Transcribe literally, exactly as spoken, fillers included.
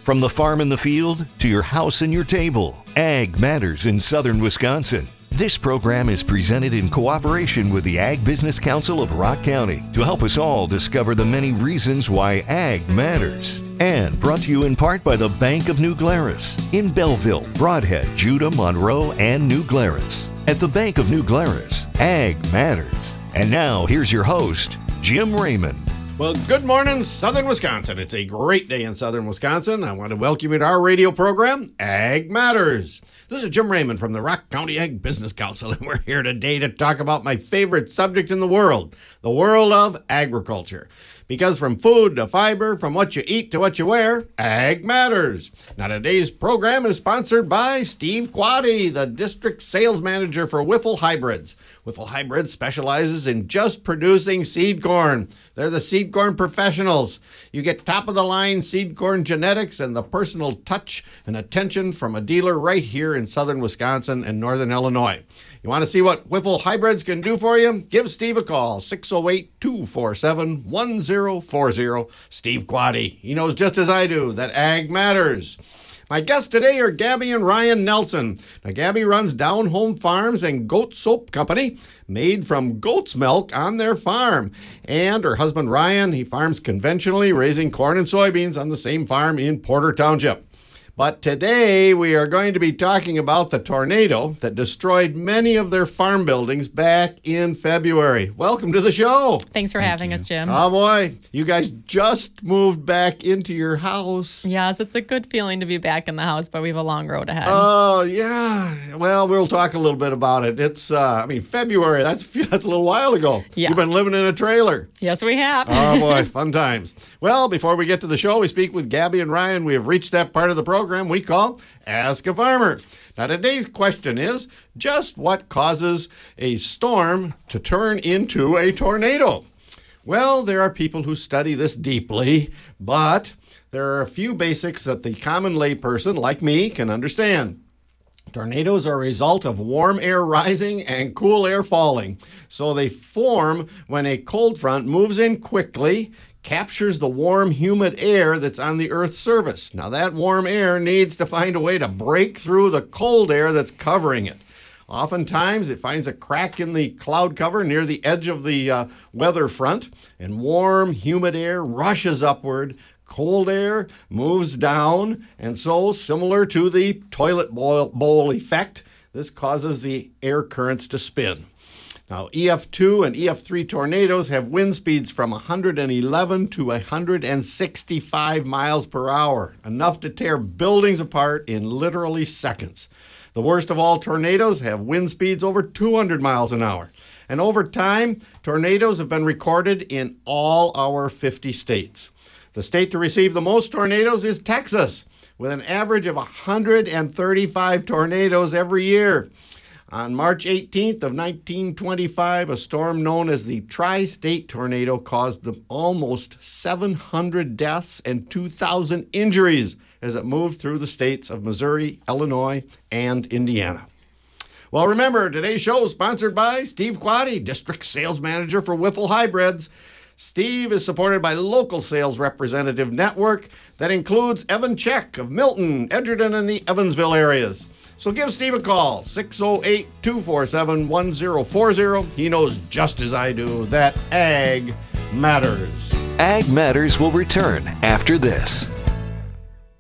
From the farm and the field to your house and your table, Ag Matters in southern Wisconsin. This program is presented in cooperation with the Ag Business Council of Rock County to help us all discover the many reasons why ag matters. And brought to you in part by the Bank of New Glarus in Belleville, Broadhead, Judah, Monroe, and New Glarus. At the Bank of New Glarus, Ag Matters. And now, here's your host, Jim Raymond. Well, good morning, southern Wisconsin. It's a great day in southern Wisconsin. I want to welcome you to our radio program, Ag Matters. This is Jim Raymond from the Rock County Ag Business Council, and we're here today to talk about my favorite subject in the world, the world of agriculture. Because from food to fiber, from what you eat to what you wear, ag matters. Now, today's program is sponsored by Steve Quade, the district sales manager for Wyffel Hybrids. Wyffel Hybrids specializes in just producing seed corn. They're the seed corn professionals. You get top-of-the-line seed corn genetics and the personal touch and attention from a dealer right here in southern Wisconsin and northern Illinois. You want to see what Wyffel Hybrids can do for you? Give Steve a call, six oh eight, two four seven, one oh four oh. Steve Quade. He knows just as I do that ag matters. My guests today are Gabby and Ryan Nelson. Now, Gabby runs Down Home Farms and Goat Soap Company, made from goat's milk on their farm. And her husband, Ryan, he farms conventionally, raising corn and soybeans on the same farm in Porter Township. But today we are going to be talking about the tornado that destroyed many of their farm buildings back in February. Welcome to the show. Thanks for Thank having you. us, Jim. Oh boy, you guys just moved back into your house. Yes, it's a good feeling to be back in the house, but we have a long road ahead. Oh, yeah. Well, we'll talk a little bit about it. It's, uh, I mean, February, that's, that's a little while ago. Yeah. You've been living in a trailer. Yes, we have. Oh, boy, fun times. Well, before we get to the show, we speak with Gabby and Ryan. We have reached that part of the program we call Ask a Farmer. Now, today's question is, just what causes a storm to turn into a tornado? Well, there are people who study this deeply, but there are a few basics that the common layperson like me can understand. Tornadoes are a result of warm air rising and cool air falling. So they form when a cold front moves in quickly, captures the warm, humid air that's on the Earth's surface. Now, that warm air needs to find a way to break through the cold air that's covering it. Oftentimes, it finds a crack in the cloud cover near the edge of the uh, weather front, and warm, humid air rushes upward. Cold air moves down, and so, similar to the toilet bowl, bowl effect, this causes the air currents to spin. Now, E F two and E F three tornadoes have wind speeds from one hundred eleven to one hundred sixty-five miles per hour, enough to tear buildings apart in literally seconds. The worst of all tornadoes have wind speeds over two hundred miles an hour. And over time, tornadoes have been recorded in all our fifty states. The state to receive the most tornadoes is Texas, with an average of one hundred thirty-five tornadoes every year. On March eighteenth of nineteen twenty-five, a storm known as the Tri-State Tornado caused the almost seven hundred deaths and two thousand injuries as it moved through the states of Missouri, Illinois, and Indiana. Well, remember, today's show is sponsored by Steve Quade, District Sales Manager for Wyffel Hybrids. Steve is supported by local sales representative network that includes Evan Check of Milton, Edgerton, and the Evansville areas. So give Steve a call, six oh eight, two four seven, one oh four oh. He knows just as I do that ag matters. Ag Matters will return after this.